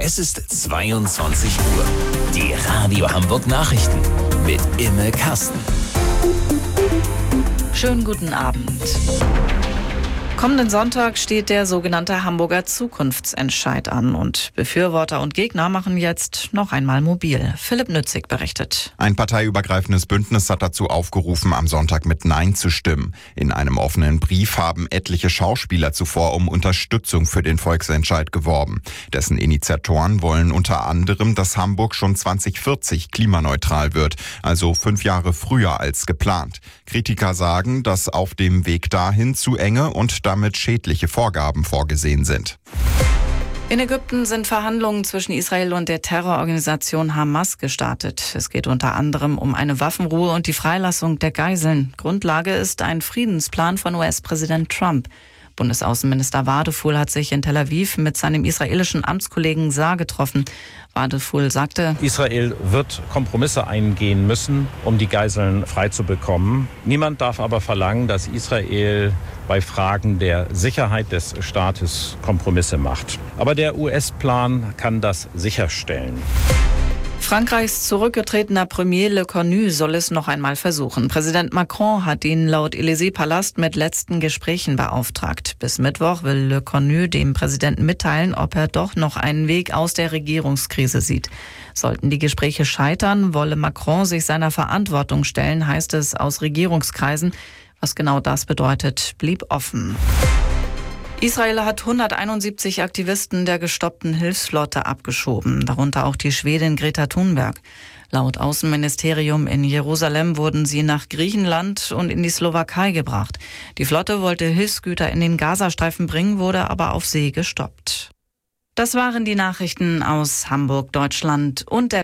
Es ist 22 Uhr. Die Radio Hamburg Nachrichten mit Imme Kasten. Schönen guten Abend. Kommenden Sonntag steht der sogenannte Hamburger Zukunftsentscheid an und Befürworter und Gegner machen jetzt noch einmal mobil. Philipp Nützig berichtet. Ein parteiübergreifendes Bündnis hat dazu aufgerufen, am Sonntag mit Nein zu stimmen. In einem offenen Brief haben etliche Schauspieler zuvor um Unterstützung für den Volksentscheid geworben. Dessen Initiatoren wollen unter anderem, dass Hamburg schon 2040 klimaneutral wird, also 5 Jahre früher als geplant. Kritiker sagen, dass auf dem Weg dahin zu enge und damit schädliche Vorgaben vorgesehen sind. In Ägypten sind Verhandlungen zwischen Israel und der Terrororganisation Hamas gestartet. Es geht unter anderem um eine Waffenruhe und die Freilassung der Geiseln. Grundlage ist ein Friedensplan von US-Präsident Trump. Bundesaußenminister Wadefuhl hat sich in Tel Aviv mit seinem israelischen Amtskollegen Saar getroffen. Wadefuhl sagte: Israel wird Kompromisse eingehen müssen, um die Geiseln freizubekommen. Niemand darf aber verlangen, dass Israel bei Fragen der Sicherheit des Staates Kompromisse macht. Aber der US-Plan kann das sicherstellen. Frankreichs zurückgetretener Premier Le Cornu soll es noch einmal versuchen. Präsident Macron hat ihn laut Élysée-Palast mit letzten Gesprächen beauftragt. Bis Mittwoch will Le Cornu dem Präsidenten mitteilen, ob er doch noch einen Weg aus der Regierungskrise sieht. Sollten die Gespräche scheitern, wolle Macron sich seiner Verantwortung stellen, heißt es aus Regierungskreisen. Was genau das bedeutet, blieb offen. Israel hat 171 Aktivisten der gestoppten Hilfsflotte abgeschoben, darunter auch die Schwedin Greta Thunberg. Laut Außenministerium in Jerusalem wurden sie nach Griechenland und in die Slowakei gebracht. Die Flotte wollte Hilfsgüter in den Gazastreifen bringen, wurde aber auf See gestoppt. Das waren die Nachrichten aus Hamburg, Deutschland und der